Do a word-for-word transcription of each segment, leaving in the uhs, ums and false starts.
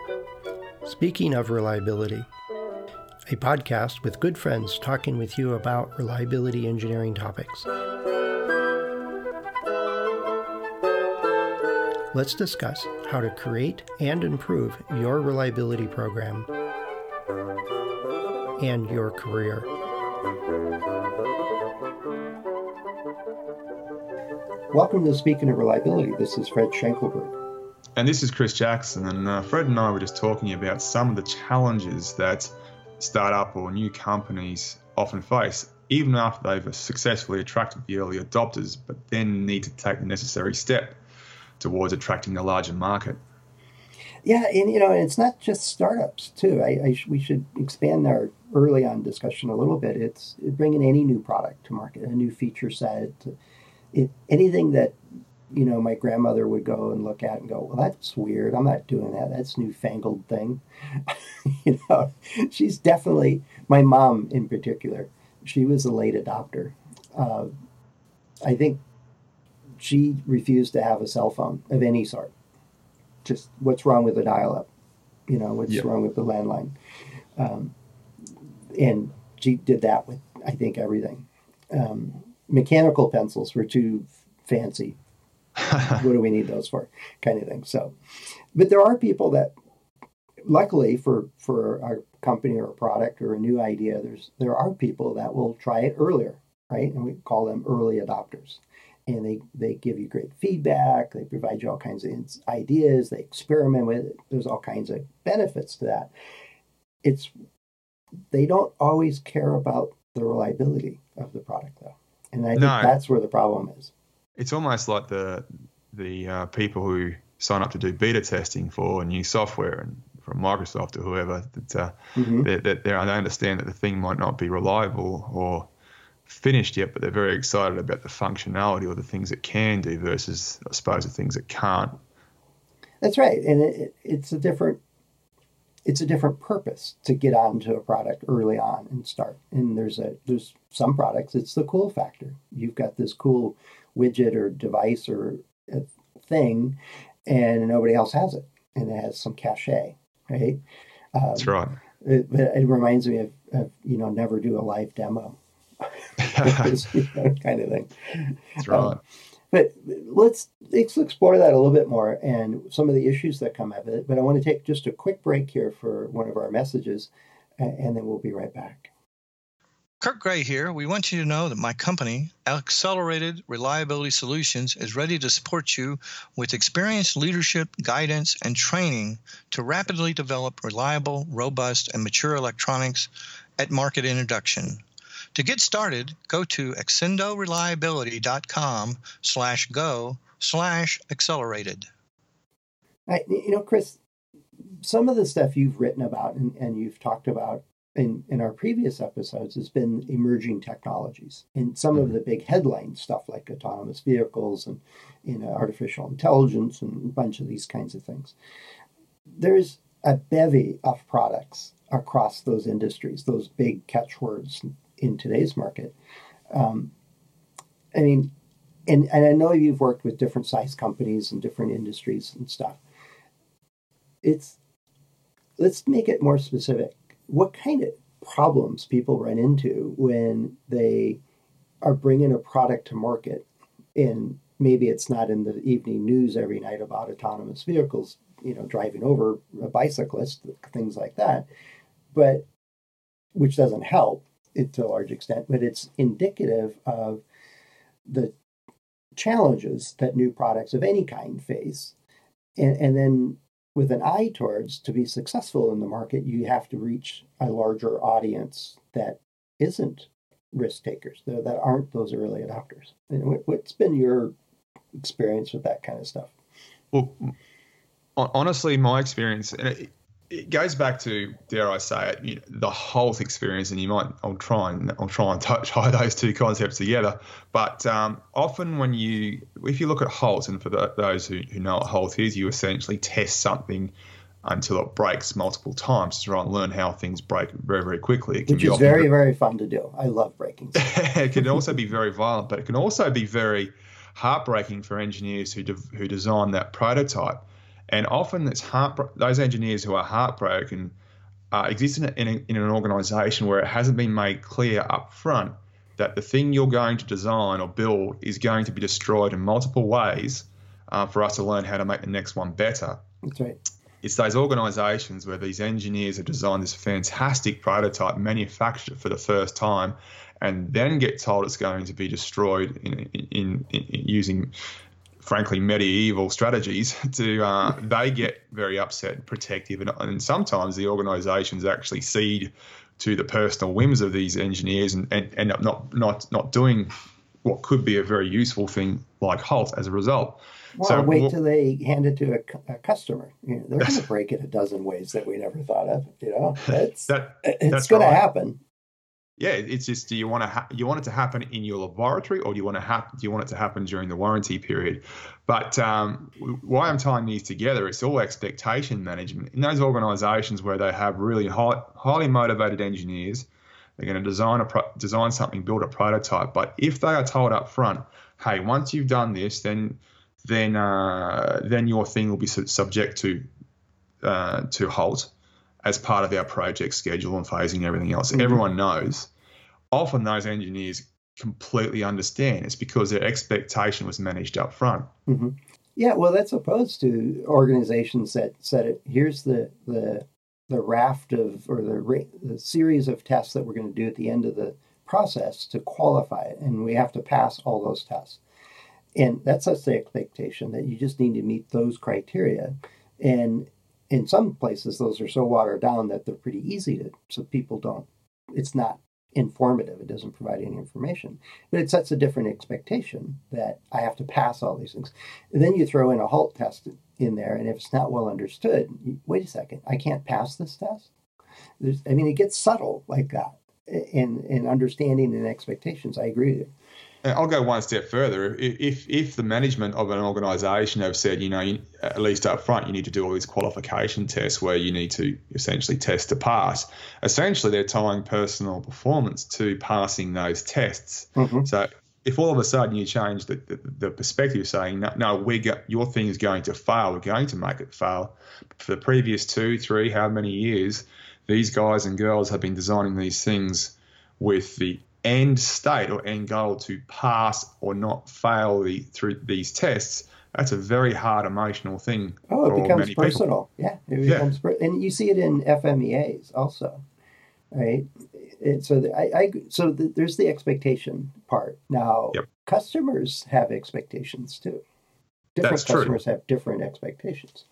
Speaking of reliability, a podcast with good friends talking with you about reliability engineering topics. Let's discuss how to create and improve your reliability program and your career. Welcome to Speaking of Reliability. This is Fred Schenkelberg. And this is Chris Jackson. And uh, Fred and I were just talking about some of the challenges that startup or new companies often face, even after they've successfully attracted the early adopters, but then need to take the necessary step towards attracting the larger market. Yeah, and you know, it's not just startups too. I, I sh- we should expand our early on discussion a little bit. It's bringing any new product to market, a new feature set, it, anything that you know my grandmother would go and look at and go, well, that's weird. I'm not doing that. That's newfangled thing. you know, she's definitely, my mom in particular, she was a late adopter. Uh, I think she refused to have a cell phone of any sort. Just what's wrong with the dial-up? You know, what's yep. wrong with the landline? Um, and she did that with, I think, everything. Um, mechanical pencils were too fancy. What do we need those for? Kind of thing. So, but there are people that, luckily for, for our company or a product or a new idea, there's there are people that will try it earlier, right? And we call them early adopters. And they, they give you great feedback. They provide you all kinds of ideas. They experiment with it. There's all kinds of benefits to that. It's they don't always care about the reliability of the product, though. And I think no. that's where the problem is. It's almost like the the uh, people who sign up to do beta testing for new software and from Microsoft or whoever, that uh, mm-hmm. they, they, they understand that the thing might not be reliable or finished yet, but they're very excited about the functionality or the things it can do versus, I suppose, the things it can't. That's right, and it, it's a different it's a different purpose to get onto a product early on and start. And there's a there's some products, it's the cool factor. You've got this cool widget or device or a thing, and nobody else has it, and it has some cachet, right? Um, That's right. It, it reminds me of, of you know never do a live demo. you know, kind of thing. That's right. Um, but let's let's explore that a little bit more and some of the issues that come out of it. But I want to take just a quick break here for one of our messages, and then we'll be right back. Kirk Gray here. We want you to know that my company, Accelerated Reliability Solutions, is ready to support you with experienced leadership, guidance, and training to rapidly develop reliable, robust, and mature electronics at market introduction. To get started, go to exendoreliability.com slash go slash accelerated. Right, you know, Chris, some of the stuff you've written about and, and you've talked about in, in our previous episodes has been emerging technologies. And some of the big headline stuff like autonomous vehicles and you know, artificial intelligence and a bunch of these kinds of things. There's a bevy of products across those industries, those big catchwords in today's market. Um, I mean, and, and I know you've worked with different size companies and different industries and stuff. It's, let's make it more specific. What kind of problems people run into when they are bringing a product to market, and maybe it's not in the evening news every night about autonomous vehicles, you know, driving over a bicyclist, things like that, but which doesn't help it to a large extent, but it's indicative of the challenges that new products of any kind face. And, and then with an eye towards, to be successful in the market, you have to reach a larger audience that isn't risk takers, that aren't those early adopters. And what's been your experience with that kind of stuff? Well, honestly, my experience, and it, it goes back to, dare I say it, you know, the Holt experience, and you might, I'll try and I'll try and tie those two concepts together. But um, often when you, if you look at Holt, and for the, those who, who know what Holt is, you essentially test something until it breaks multiple times to try and learn how things break very, very quickly. It can Which be is very, very, very fun to do. I love breaking stuff. It can also be very violent, but it can also be very heartbreaking for engineers who de- who design that prototype And often it's heart, those engineers who are heartbroken uh, exist in, a, in, a, in an organisation where it hasn't been made clear up front that the thing you're going to design or build is going to be destroyed in multiple ways uh, for us to learn how to make the next one better. That's right. It's those organisations where these engineers have designed this fantastic prototype, manufactured it for the first time, and then get told it's going to be destroyed in, in, in, in using, frankly, medieval strategies. To uh, they get very upset and protective, and, and sometimes the organisations actually cede to the personal whims of these engineers and, and end up not not not doing what could be a very useful thing like HALT as a result. Well, so wait till they hand it to a, a customer. You know, they're going to break it a dozen ways that we never thought of. You know, it's that, it's going right. to happen. Yeah, it's just, do you want to ha- you want it to happen in your laboratory, or do you want to ha- do you want it to happen during the warranty period? But um, why I'm tying these together, it's all expectation management in those organisations where they have really high, highly motivated engineers. They're going to design a pro- design something, build a prototype. But if they are told up front, hey, once you've done this, then then uh, then your thing will be su- subject to uh, to HALT as part of our project schedule and phasing and everything else. Mm-hmm. Everyone knows. Often those engineers completely understand. It's because their expectation was managed up front. Mm-hmm. Yeah, well, that's opposed to organizations that said it. Here's the the the raft of or the the series of tests that we're going to do at the end of the process to qualify it, and we have to pass all those tests. And that sets the expectation that you just need to meet those criteria. And in some places, those are so watered down that they're pretty easy to, so people don't, it's not informative. It doesn't provide any information. But it sets a different expectation that I have to pass all these things. And then you throw in a HALT test in there, and if it's not well understood, you, wait a second, I can't pass this test? There's, I mean, it gets subtle like that in, in understanding and expectations. I agree with you. I'll go one step further. If if the management of an organisation have said, you know, you, at least up front, you need to do all these qualification tests where you need to essentially test to pass, essentially they're tying personal performance to passing those tests. Mm-hmm. So if all of a sudden you change the, the, the perspective, saying, no, no we got, your thing is going to fail, we're going to make it fail. For the previous two, three, how many years, these guys and girls have been designing these things with the end state or end goal to pass or not fail the, through these tests. That's a very hard emotional thing. Oh, it for becomes many personal. People. Yeah, it becomes yeah. Per- and you see it in F M E As also, right? It, so the, I, I so the, there's the expectation part. Now, yep. customers have expectations too. Different That's customers true. have different expectations.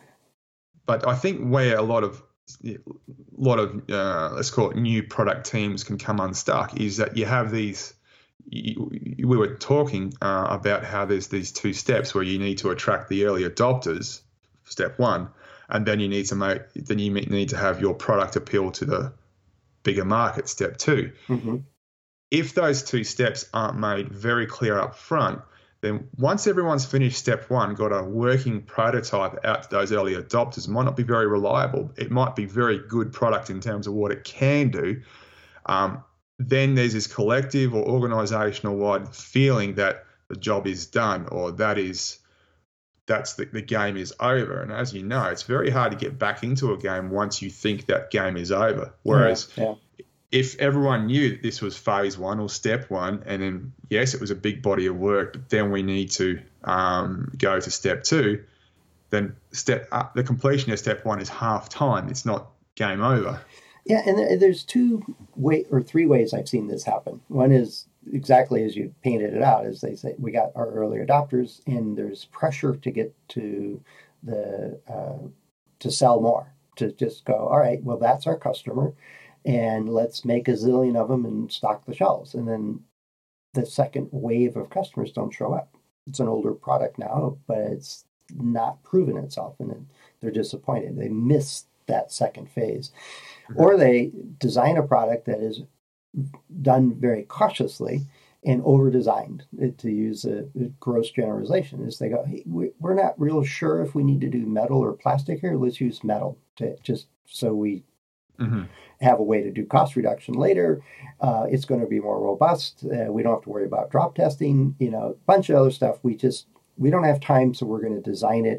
But I think where a lot of a lot of uh, let's call it new product teams can come unstuck is that you have these you, we were talking uh, about how there's these two steps where you need to attract the early adopters, step one, and then you need to make then you need to have your product appeal to the bigger market, step two. Mm-hmm. If those two steps aren't made very clear up front, then once everyone's finished step one, got a working prototype out to those early adopters, might not be very reliable. It might be very good product in terms of what it can do. Um, then there's this collective or organizational wide feeling that the job is done, or that is, that's the, the game is over. And as you know, it's very hard to get back into a game once you think that game is over. Whereas yeah, yeah. if everyone knew that this was phase one or step one, and then, yes, it was a big body of work, but then we need to um, go to step two, then step uh, the completion of step one is half time. It's not game over. Yeah, and there's two way or three ways I've seen this happen. One is exactly as you painted it out, as they say, we got our early adopters, and there's pressure to get to the uh, to sell more, to just go, all right, well, that's our customer, and let's make a zillion of them and stock the shelves. And then the second wave of customers don't show up. It's an older product now, but it's not proven itself, and they're disappointed. They miss that second phase. Mm-hmm. Or they design a product that is done very cautiously and over-designed, to use a, a gross generalization, is they go, hey, we're not real sure if we need to do metal or plastic here. Let's use metal to just so we mm-hmm. have a way to do cost reduction later. Uh, it's going to be more robust. Uh, we don't have to worry about drop testing, you know, a bunch of other stuff. We just, we don't have time, so we're going to design it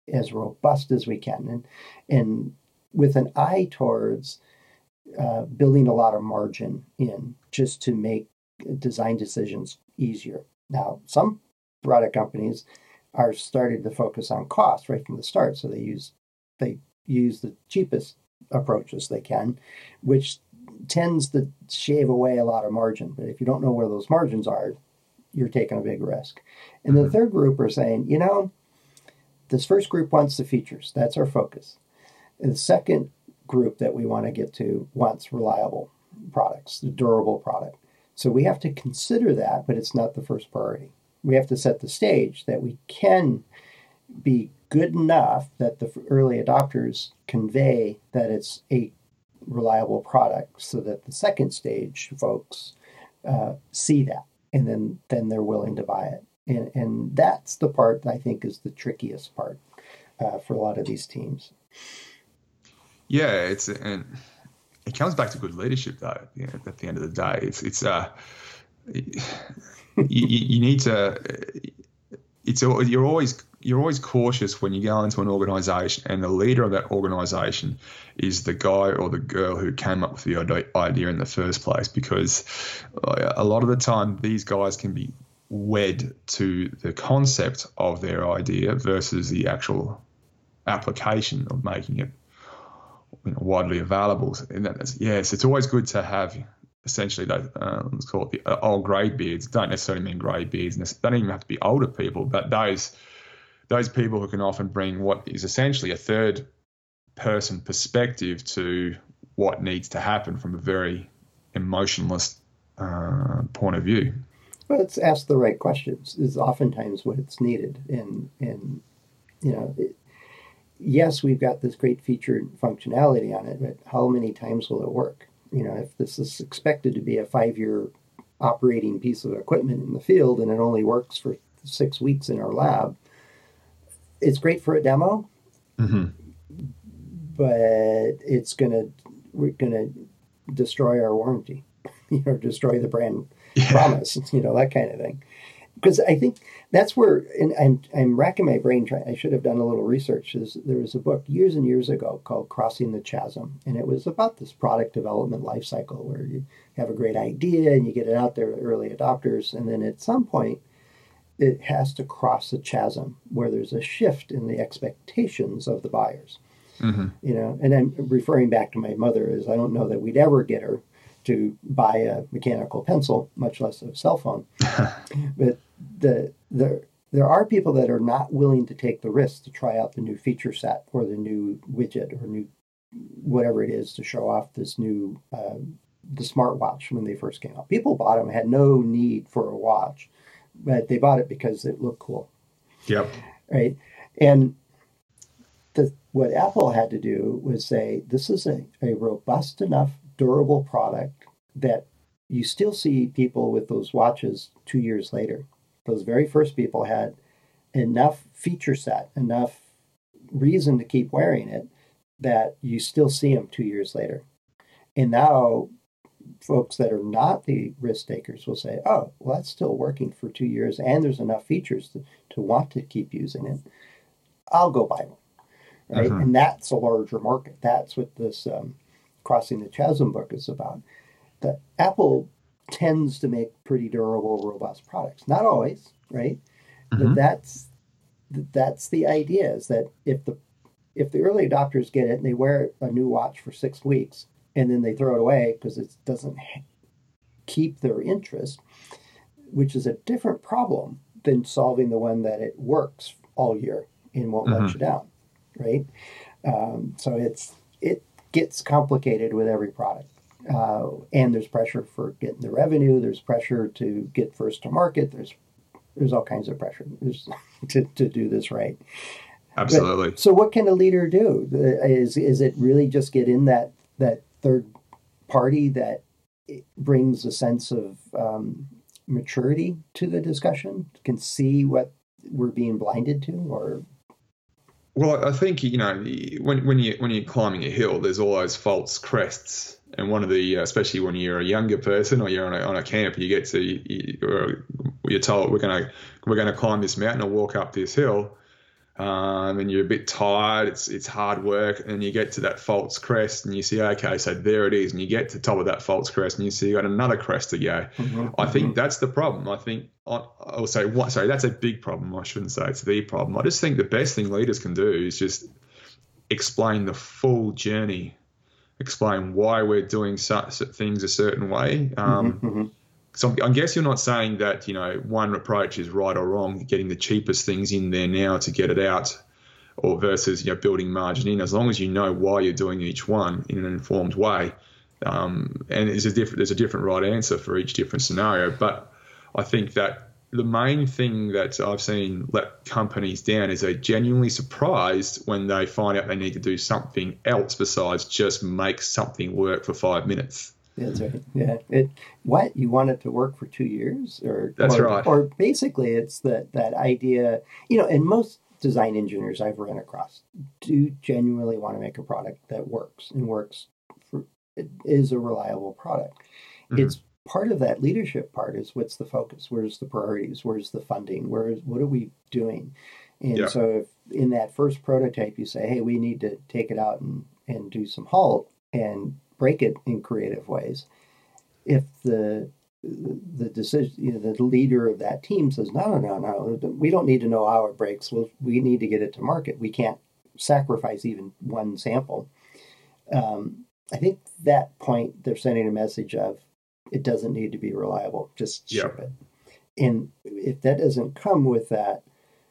as robust as we can, and and with an eye towards uh, building a lot of margin in, just to make design decisions easier. Now, some product companies are started to focus on cost right from the start, so they use they use the cheapest approaches they can, which tends to shave away a lot of margin. But if you don't know where those margins are, you're taking a big risk. And the third group are saying, you know, this first group wants the features. That's our focus. And the second group that we want to get to wants reliable products, the durable product. So we have to consider that, but it's not the first priority. We have to set the stage that we can be good enough that the early adopters convey that it's a reliable product, so that the second stage folks uh, see that, and then then they're willing to buy it. And and that's the part that I think is the trickiest part uh, for a lot of these teams. Yeah, it's and it comes back to good leadership though. You know, at the end of the day, it's it's uh, you, you need to. It's you're always you're always cautious when you go into an organization and the leader of that organization is the guy or the girl who came up with the idea in the first place, because a lot of the time these guys can be wed to the concept of their idea versus the actual application of making it, you know, widely available. And that's, yes, it's always good to have essentially those, uh, let's call it the old grey beards. Don't necessarily mean grey beards, and they don't even have to be older people, but those those people who can often bring what is essentially a third person perspective to what needs to happen from a very emotionless uh, point of view. Well, it's ask the right questions is oftentimes what it's needed. And, and you know, it, yes, we've got this great featured functionality on it, but how many times will it work? You know, if this is expected to be a five-year operating piece of equipment in the field and it only works for six weeks in our lab, it's great for a demo, mm-hmm. but it's gonna we're gonna destroy our warranty, you know, destroy the brand yeah. promise, you know, that kind of thing. Because I think that's where, and I'm I'm racking my brain trying. I should have done a little research. There's, there was a book years and years ago called Crossing the Chasm, and it was about this product development life cycle where you have a great idea and you get it out there to early adopters, and then at some point it has to cross a chasm where there's a shift in the expectations of the buyers. Mm-hmm. You know, and I'm referring back to my mother, is I don't know that we'd ever get her to buy a mechanical pencil, much less a cell phone. But the the there are people that are not willing to take the risk to try out the new feature set or the new widget or new whatever it is to show off this new uh, the smartwatch when they first came out. People bought them, had no need for a watch, but they bought it because it looked cool. Yep. Right. And the, what Apple had to do was say, this is a, a robust enough, durable product that you still see people with those watches two years later. Those very first people had enough feature set, enough reason to keep wearing it that you still see them two years later. And now folks that are not the risk takers will say, oh, well, that's still working for two years and there's enough features to, to want to keep using it. I'll go buy one. Right. Uh-huh. And that's a larger market. That's what this um, Crossing the Chasm book is about. The Apple tends to make pretty durable, robust products. Not always, right? Uh-huh. But that's that's the idea, is that if the if the early adopters get it and they wear a new watch for six weeks and then they throw it away because it doesn't keep their interest, which is a different problem than solving the one that it works all year and won't uh-huh. let you down. Right, um, so it's it gets complicated with every product, uh, and there's pressure for getting the revenue. There's pressure to get first to market. There's there's all kinds of pressure to to do this right. Absolutely. But, so what can a leader do? Is is it really just get in that that third party that brings a sense of um, maturity to the discussion, can see what we're being blinded to, or? Well, I think, you know, when when you when you're climbing a hill, there's all those false crests, and one of the, especially when you're a younger person or you're on a, on a camp, you get to you, you're told we're gonna we're gonna climb this mountain or walk up this hill, um, and you're a bit tired. It's it's hard work, and you get to that false crest, and you see, okay, so there it is, and you get to the top of that false crest, and you see you got another crest to go. Mm-hmm, I think mm-hmm. that's the problem. I think I'll say what sorry, that's a big problem. I shouldn't say it's the problem. I just think the best thing leaders can do is just explain the full journey, explain why we're doing such things a certain way. Um, mm-hmm, mm-hmm. So I guess you're not saying that, you know, one approach is right or wrong, getting the cheapest things in there now to get it out, or versus, you know, building margin in. As long as you know why you're doing each one in an informed way, um, and there's a different there's a different right answer for each different scenario. But I think that the main thing that I've seen let companies down is they're genuinely surprised when they find out they need to do something else besides just make something work for five minutes. That's right. Yeah. It, what, you want it to work for two years? Or That's or, right. Or basically it's that, that idea, you know, and most design engineers I've run across do genuinely want to make a product that works and works for, it is a reliable product. Mm-hmm. It's part of that leadership part is what's the focus? Where's the priorities? Where's the funding? Where's, what are we doing? And yeah. so if in that first prototype you say, hey, we need to take it out and, and do some halt and break it in creative ways. If the the decision, you know, the leader of that team says, no, no, no, no, we don't need to know how it breaks. Well, we need to get it to market. We can't sacrifice even one sample. Um, I think that point they're sending a message of it doesn't need to be reliable. Just ship yeah. it. And if that doesn't come with that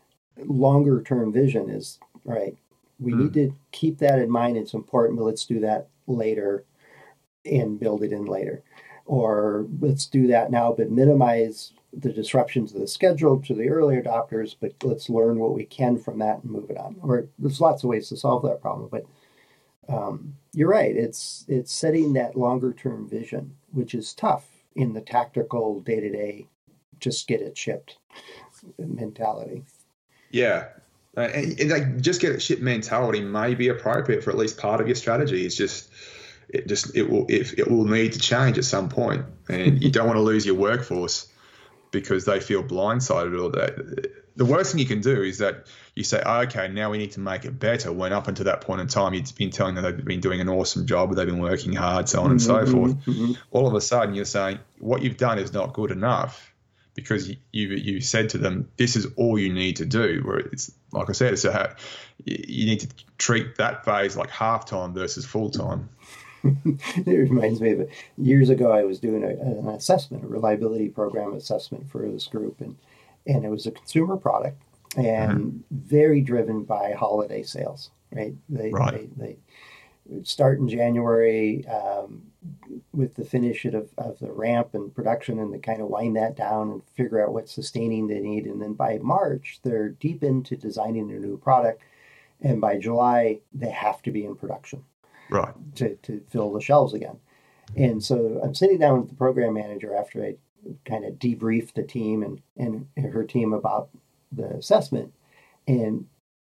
longer term vision, is right. We mm. need to keep that in mind. It's important, but let's do that later and build it in later. Or let's do that now, but minimize the disruptions of the schedule to the early adopters, but let's learn what we can from that and move it on. Or there's lots of ways to solve that problem, but um, you're right. It's it's setting that longer term vision, which is tough in the tactical day-to-day, just get it shipped mentality. Yeah. Uh, and, and like just get it shipped mentality may be appropriate for at least part of your strategy. It's just It just it will if it will need to change at some point, and you don't want to lose your workforce because they feel blindsided. Or that the worst thing you can do is that you say, oh, okay, now we need to make it better. When up until that point in time, you've been telling them they've been doing an awesome job, they've been working hard, so on and so forth. Mm-hmm. All of a sudden, you're saying what you've done is not good enough because you you, you said to them, this is all you need to do. Where it's like I said, it's a you need to treat that phase like half time versus full time. It reminds me of it. Years ago, I was doing a, an assessment, a reliability program assessment for this group, and and it was a consumer product and mm-hmm. very driven by holiday sales. Right? They right. they, they start in January um, with the finish of, of the ramp and production, and they kind of wind that down and figure out what sustaining they need, and then by March, they're deep into designing a new product, and by July, they have to be in production. Right. To, to fill the shelves again. And so I'm sitting down with the program manager after I kind of debriefed the team and, and her team about the assessment. And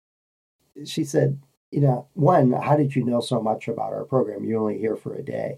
she said, you know, one, how did you know so much about our program? You're only here for a day.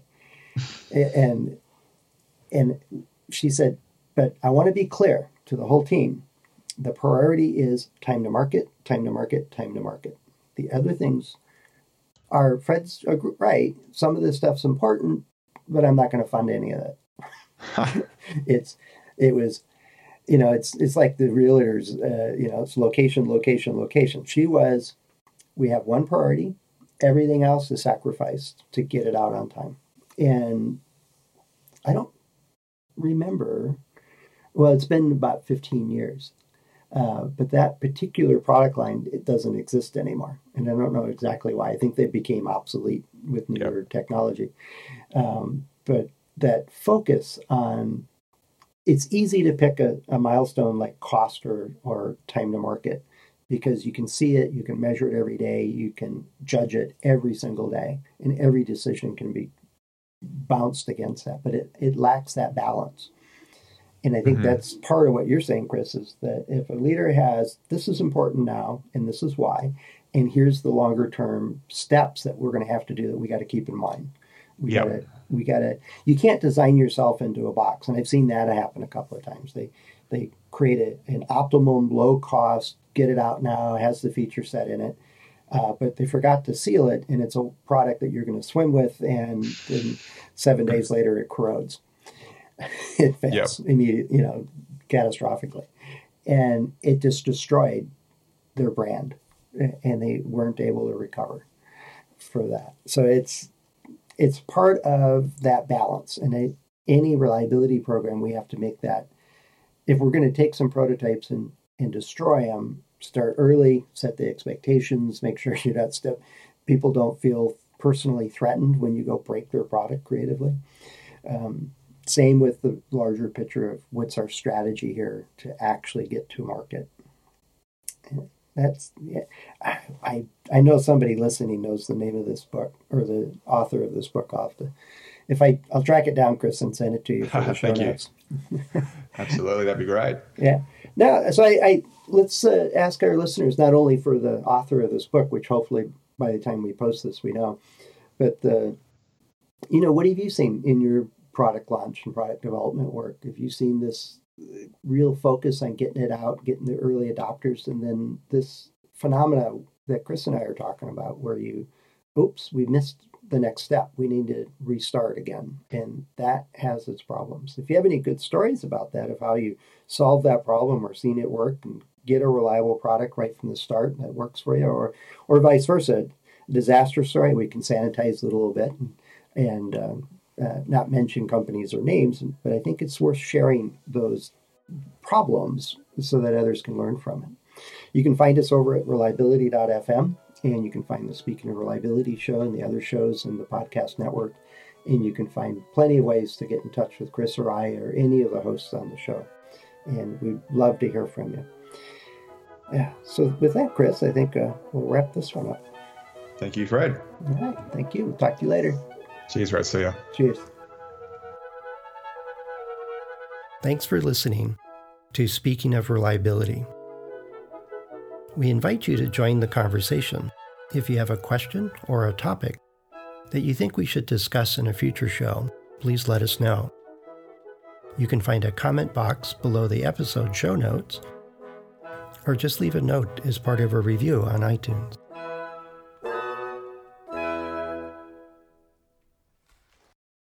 and and she said, but I want to be clear to the whole team. The priority is time to market, time to market, time to market. The other things are, Fred's right, some of this stuff's important, but I'm not going to fund any of it. it's, it was, you know, it's it's like the realtors, uh, you know, it's location, location, location. She was, we have one priority, everything else is sacrificed to get it out on time. And I don't remember, well, it's been about fifteen years. Uh, but that particular product line, it doesn't exist anymore. And I don't know exactly why. I think they became obsolete with newer yep. technology. Um, but that focus on, it's easy to pick a, a milestone like cost or, or time to market because you can see it, you can measure it every day, you can judge it every single day, and every decision can be bounced against that. But it, it lacks that balance. And I think mm-hmm. that's part of what you're saying, Chris, is that if a leader has, this is important now, and this is why, and here's the longer term steps that we're going to have to do that we got to keep in mind. We yep. got to, we got to, you can't design yourself into a box. And I've seen that happen a couple of times. They, they create a, an optimum low cost get it out now. It has the feature set in it. Uh, but they forgot to seal it, and it's a product that you're going to swim with, and then seven days later it corrodes. It fails yep. immediately, you know, catastrophically. And it just destroyed their brand, and they weren't able to recover for that. So it's it's part of that balance. And it, any reliability program, we have to make that. If we're going to take some prototypes and, and destroy them, start early, set the expectations, make sure you're not step. People don't feel personally threatened when you go break their product creatively. Um, same with the larger picture of what's our strategy here to actually get to market. That's yeah, I I know somebody listening knows the name of this book or the author of this book. I'll have to, if I I'll track it down, Chris, and send it to you for the show Thank notes. You. Absolutely, that'd be great. Yeah. Now, so I, I let's uh, ask our listeners not only for the author of this book, which hopefully by the time we post this we know, but the, you know, what have you seen in your product launch and product development work? Have you seen this real focus on getting it out, getting the early adopters, and then this phenomena that Chris and I are talking about, where you, oops, we missed the next step. We need to restart again. And that has its problems. If you have any good stories about that, of how you solve that problem or seen it work and get a reliable product right from the start that works for you, or or vice versa, disaster story, we can sanitize it a little bit and, and um, uh, not mention companies or names, but I think it's worth sharing those problems so that others can learn from it. You can find us over at reliability dot f m, and you can find the Speaking of Reliability show and the other shows in the podcast network, and you can find plenty of ways to get in touch with Chris or I or any of the hosts on the show, and we'd love to hear from you. Yeah, so with that, Chris, I think uh, we'll wrap this one up. Thank you, Fred. All right, thank you. We'll talk to you later. Cheers, Fred. See ya. Cheers. Thanks for listening to Speaking of Reliability. We invite you to join the conversation. If you have a question or a topic that you think we should discuss in a future show, please let us know. You can find a comment box below the episode show notes, or just leave a note as part of a review on iTunes.